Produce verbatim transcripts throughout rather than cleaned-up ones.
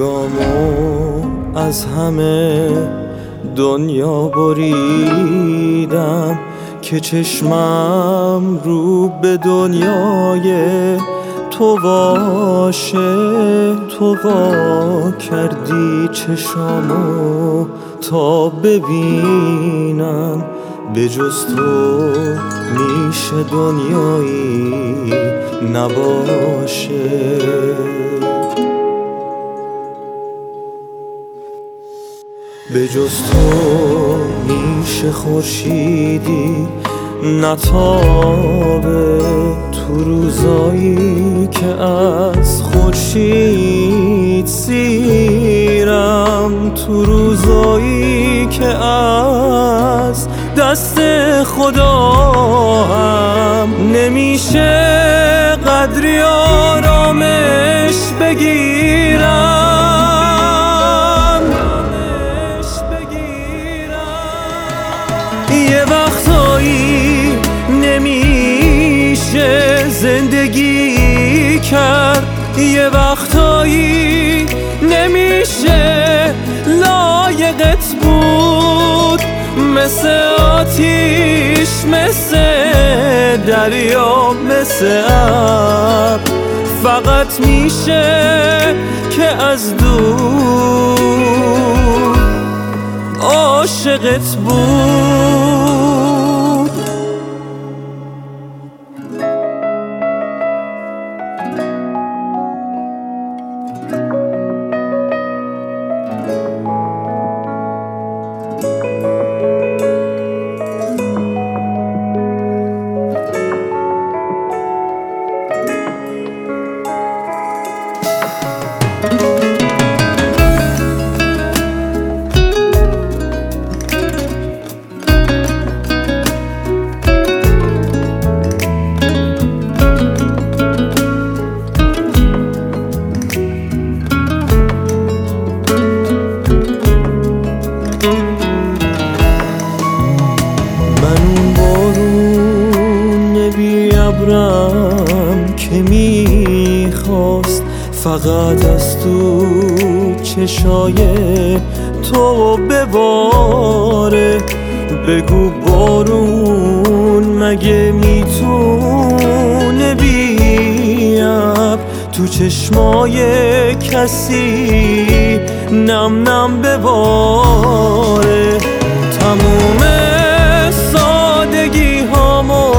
رگامو از همه دنیا بریدم که چشمم رو به دنیای تو باشه. تو وا کردی چشامو تا ببینم به جز تو میشه دنیایی نباشه. به جز تو میشه خورشیدی نتابه تو روزایی که از خورشید سیرم، تو روزایی که از دست خدا هم نمیشه قدری آرامش بگیرم. یه وقتایی نمیشه زندگی کرد، یه وقتایی نمیشه لایقت بود، مثل آتیش، مثل دریا، مثل ابر، فقط میشه که از دور عاشقت بود. که میخواست فقط از تو چشای تو بباره. بگو بارون مگه میتونه بیاب تو چشمای کسی نم نم بباره. تموم سادگی هامو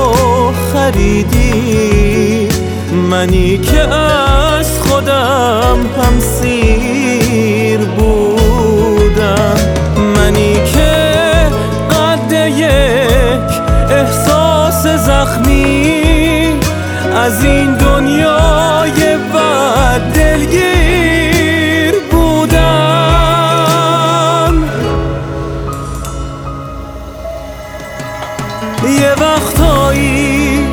خریدی، منی که از خودم هم سیر بودم، منی که قد یک احساس زخمی از این دنیای بد دلگیر بودم. یه وقتایی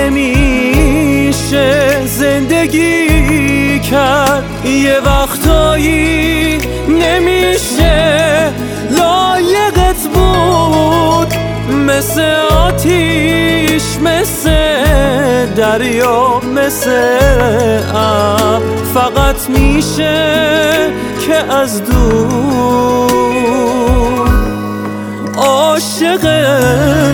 نمیشه زندگی کرد، یه وقتایی نمیشه لایقت بود، مثل آتیش، مثل دریا، مثل ابر، فقط میشه که از دور عاشقت